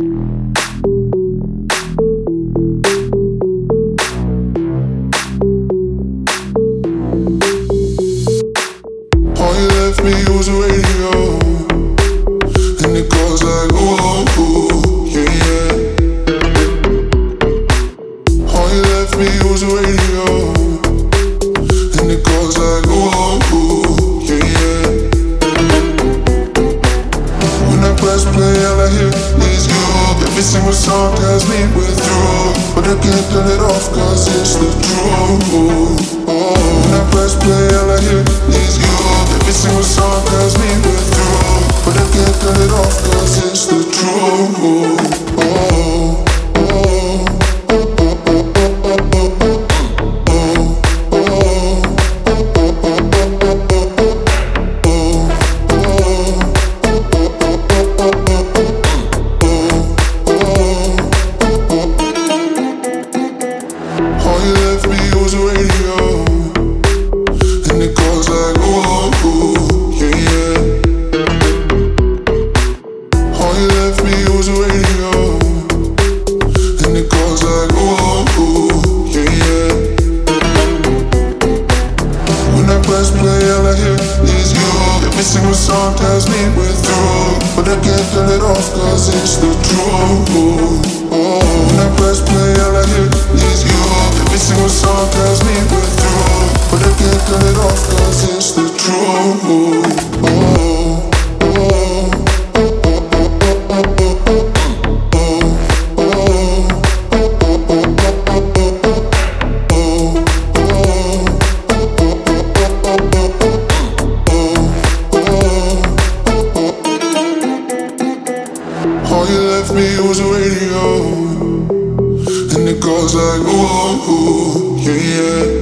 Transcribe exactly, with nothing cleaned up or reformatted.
All you left me was a radio, and it goes like ooh, ooh, yeah, yeah. All you left me was a radio, and it goes like ooh, ooh, yeah, yeah. When I press play, all I hear is you. Every single song tells me we're through, but I can't turn it off 'cause it's the truth. Oh, when I press play, all I hear is you. Every single song tells me we're through, but I can't turn it off 'cause it's the truth. Oh, oh, all you left me was a radio, and it goes like ooh, ooh, yeah, yeah. All you left me was a radio, and it goes like ooh, ooh, yeah, yeah. When I press play, all I hear is you. Every single song tells me we're through, but I can't turn it off 'cause it's the truth. Oh, when I press play, all I hear is you. Every single song tells me we're through, but I can't turn it off 'cause it's the truth. Oh, all you left me was a radio, and it goes like ooh, ooh, yeah, yeah.